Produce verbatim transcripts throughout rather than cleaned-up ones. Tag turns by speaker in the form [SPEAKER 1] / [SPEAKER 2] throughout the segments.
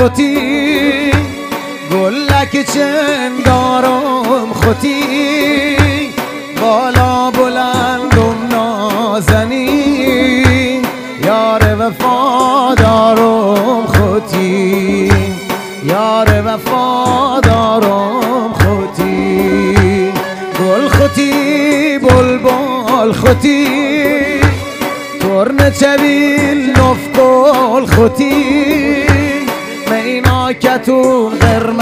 [SPEAKER 1] خودی گلک چنگارم خودی بالا بلندم نازنی یار وفادارم خودی یار وفادارم خودی گل خودی بلبل خودی ترن چویل نفقل خودی میناکتون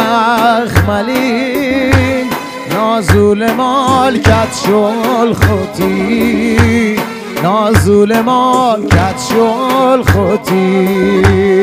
[SPEAKER 1] غرمخملی نازول مالکت شل خودی نازول مالکت شل خودی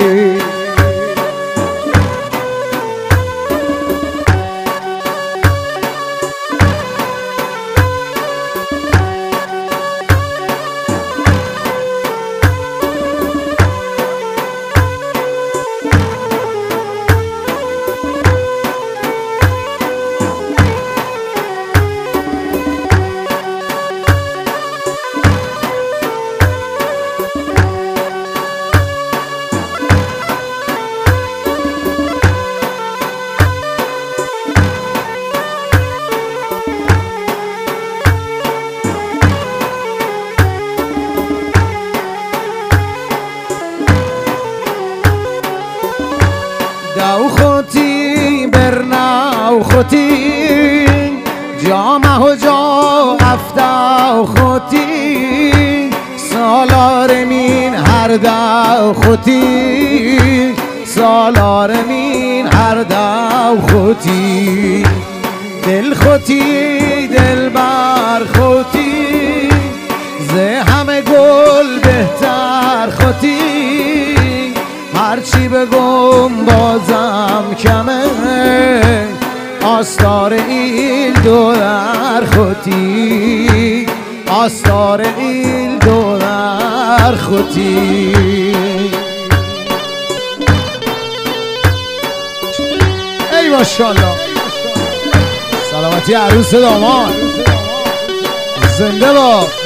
[SPEAKER 1] دو خودی برناو خودی جامه و جا افتاو خودی سالار مین هر دو خودی سالار مین هر دو خودی دل خودی دل بر خودی زه همه گل بهتر خودی هرچی بگم بازم کمه آستار ایل دو در خودی آستار ایل دو در خودی ای ماشاءالله سلامتی عروس داماد زنده با